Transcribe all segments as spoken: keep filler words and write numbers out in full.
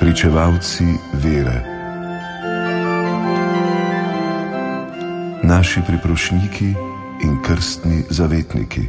pričevalci vere, naši priprošniki in krstni zavetniki.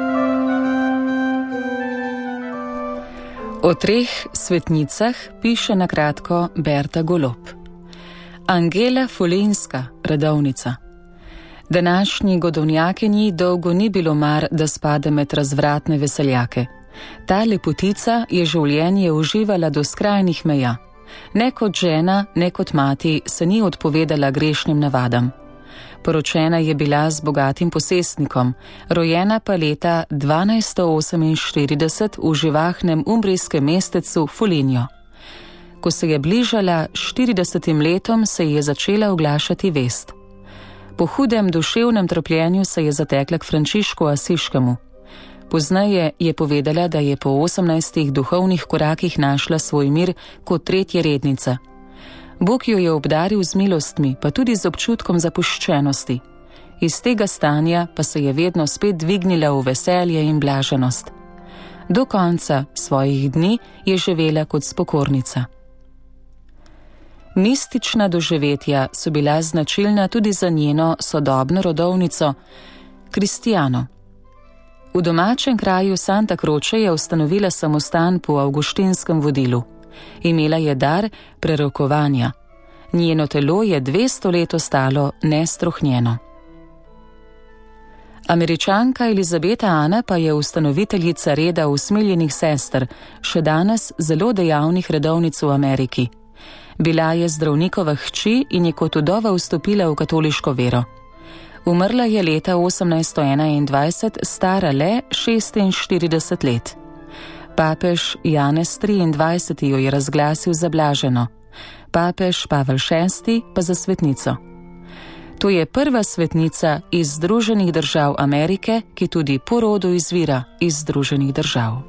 O treh svetnicah piše na kratko Berta Golob. Angela Fulinska, redovnica. Današnji godovnjakinji dolgo ni bilo mar, da spade med razvratne veseljake. Ta lepotica je življenje uživala do skrajnih meja. Ne kot žena, ne kot mati se ni odpovedala grešnim navadam. Poročena je bila z bogatim posestnikom, rojena pa leta dvanajststo oseminštirideset v živahnem umbrijskem mestecu Fulinjo. Ko se je bližala štiridesetim letom, se je začela oglašati vest. Po hudem duševnem trpljenju se je zatekla k Frančišku Asiškemu. Pozneje je povedala, da je po osemnajstih duhovnih korakih našla svoj mir kot tretja rednica. Bog jo je obdaril z milostmi, pa tudi z občutkom zapuščenosti. Iz tega stanja pa se je vedno spet dvignila v veselje in blaženost. Do konca svojih dni je živela kot spokornica. Mistična doživetja so bila značilna tudi za njeno sodobno rodovnico Kristijano. V domačem kraju Santa Croce je ustanovila samostan po avguštinskem vodilu. Imela je dar prerokovanja. Njeno telo je dvesto let ostalo nestrohnjeno. Američanka Elizabeta Ana pa je ustanoviteljica reda usmiljenih sester, še danes zelo dejavnih redovnic v Ameriki. Bila je zdravnikova hči in je kot vdova vstopila v katoliško vero. Umrla je leta osemnajststo enaindvajset, stara le šestinštirideset let. Papež Janez triindvajseti jo je razglasil za blaženo, papež Pavel šesti pa za svetnico. To je prva svetnica iz Združenih držav Amerike, ki tudi po rodu izvira iz Združenih držav.